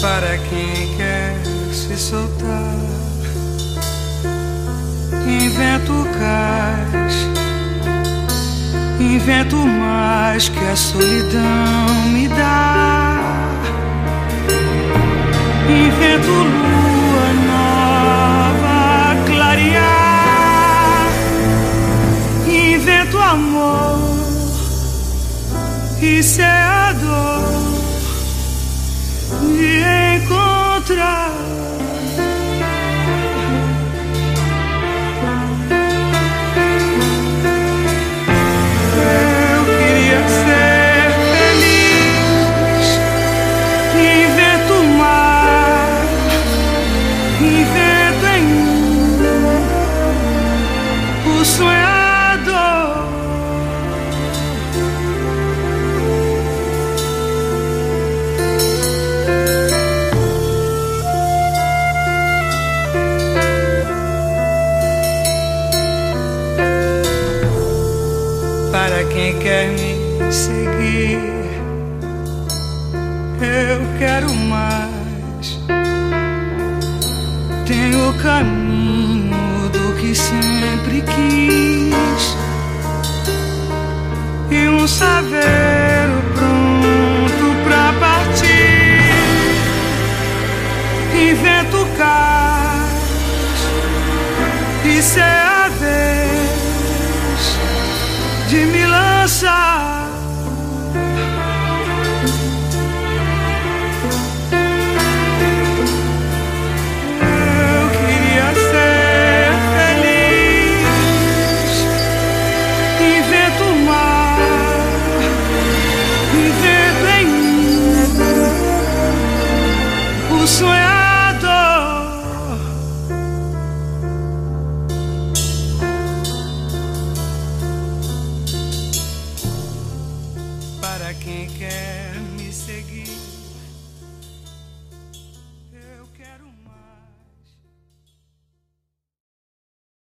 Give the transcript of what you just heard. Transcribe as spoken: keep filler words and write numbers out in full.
para quem quer se soltar. Invento o cais, invento mais que a solidão me dá. Invento lua nova a clarear. Invento amor e ser a dor de encontrar. Eu queria ser feliz. Invento o mar, invento em mim o sonhador. Para quem quer me seguir, eu quero mais. Tenho o caminho do que sempre quis e um saveiro pronto pra partir. Invento cais e ser a vez de me lançar. Eu queria ser feliz. Invento o mar, invento em mim o sonhador. Para quem quer me seguir.